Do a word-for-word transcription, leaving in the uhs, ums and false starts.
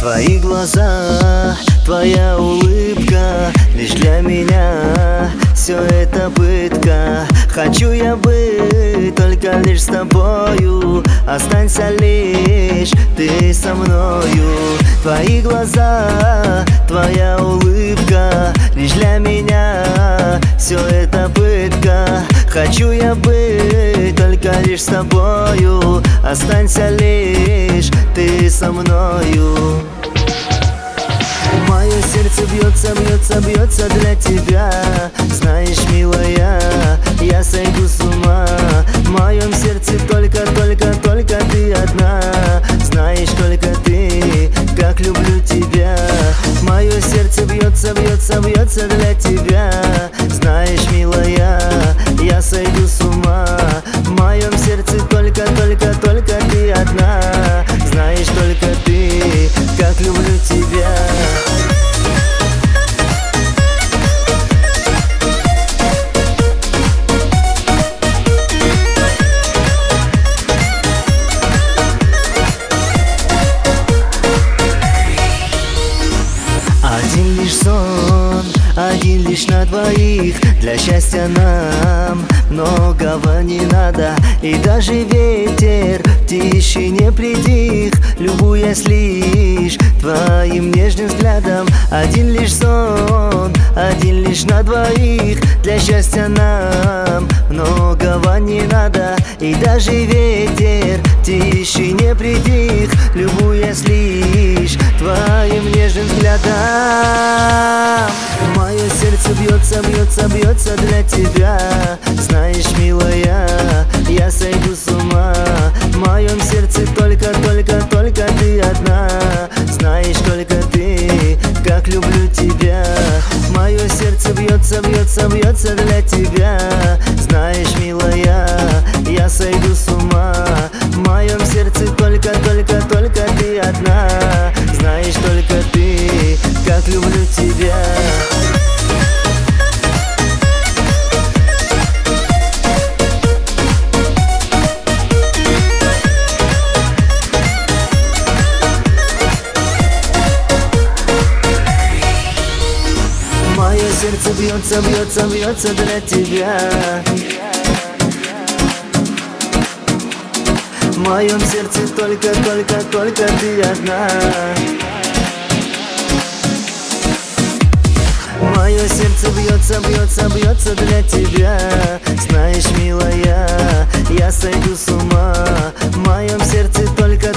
Твои глаза, твоя улыбка, лишь для меня все это пытка. Хочу я быть только лишь с тобою, останься лишь ты со мною. Твои глаза, твоя улыбка, лишь для меня все это пытка. Хочу я быть только лишь с тобою, останься лишь ты со мною. Мое сердце бьется, бьется, бьется для тебя. Знаешь, милая, я сойду с ума. В моем сердце только, только, только ты одна. Знаешь, только ты, как люблю тебя. Мое сердце бьется, бьется, бьется для тебя. Знаешь, милая, я сойду с ума. В моем сердце только, только, только ты одна. Знаешь, только ты, как люблю тебя. Один лишь сон, один лишь на двоих. Для счастья нам многого не надо. И даже ветер в тишине притих, любуясь лишь твоим нежным взглядом. Один лишь сон, один лишь на двоих. Для счастья нам многого не надо. И даже ветер в тишине притих, любуясь лишь твоим нежным взглядом. Мое сердце бьется, бьется, бьется для тебя. Знаешь, милая, я сойду с ума. В моем сердце только, только, только ты одна. Знаешь, только ты, как люблю тебя. Мое сердце бьется, бьется, бьется для тебя. Знаешь, милая, я сойду с ума. В моем сердце только, только, только ты одна. Знаешь, только ты, как люблю тебя. Мое сердце бьется, бьется, бьется для тебя. В моем сердце только, только, только ты одна. Мое сердце бьется, бьется, бьется для тебя. Знаешь, милая, я сойду с ума. В моем сердце только,